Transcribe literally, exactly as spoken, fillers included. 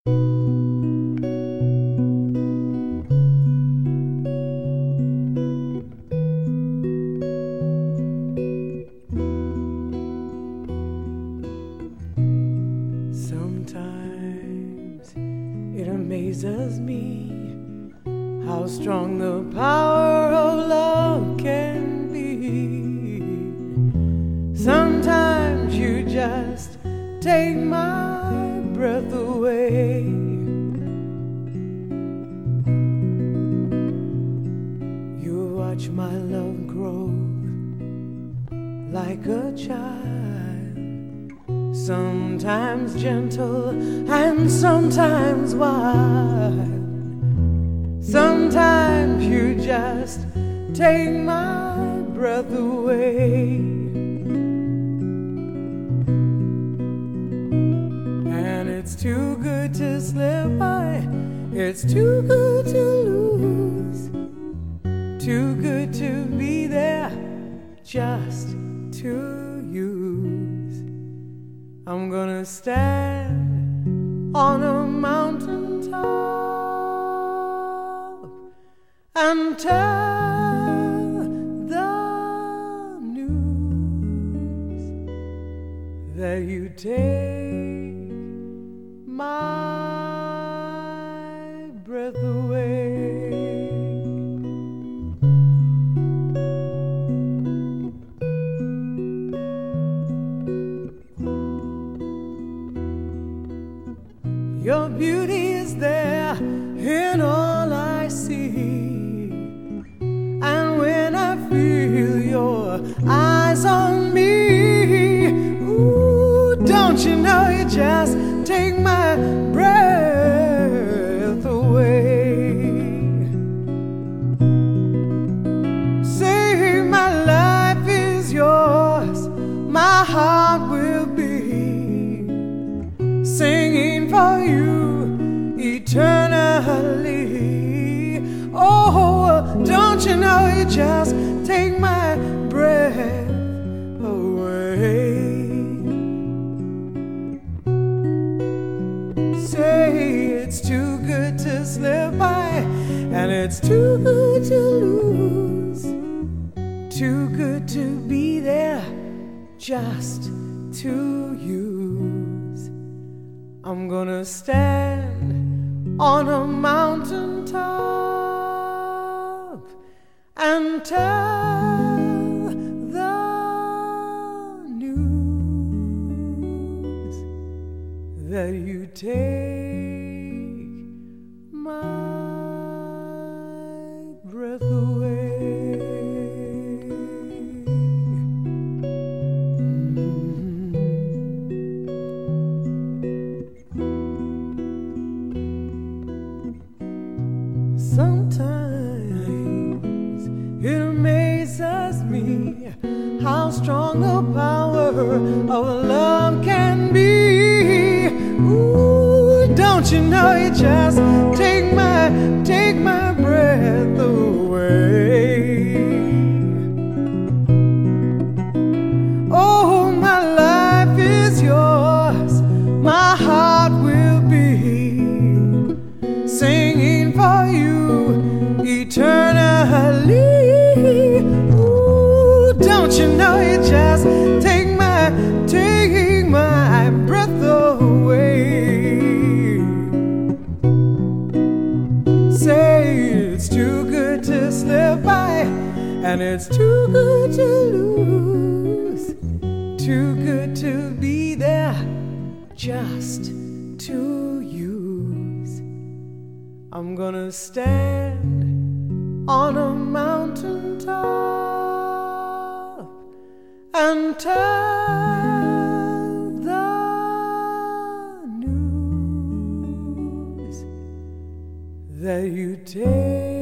Sometimes it amazes me how strong the power of love can be. Sometimes you just take my breath away. You watch my love grow like a child, sometimes gentle and sometimes wild. Sometimes you just take my breath away. And it's too good to slip by, it's too good to lose, too good to be there just to use. I'm gonna stand on a mountain top and tell the news that you take my breath away. Your beauty is there in all I see, and when I feel your eyes on me, ooh, don't you know you just take my breath away. Say my life is yours, my heart will be singing for you eternally. Oh, don't you know you just take my breath away. Say it's too good to slip by, and it's too good to lose, too good to be there just to use. I'm gonna stand on a mountain top and tell the news that you take my breath away. Sometimes it amazes me how strong the power of love can be. Ooh, don't you know you just take my, take my breath away. Oh, my life is yours, my heart will be singing for you eternally. Ooh, don't you know you just take my, take my breath away. Say it's too good to slip by, and it's too good to lose, too good to be there just to use. I'm gonna stand on a mountain top and tell the news that you take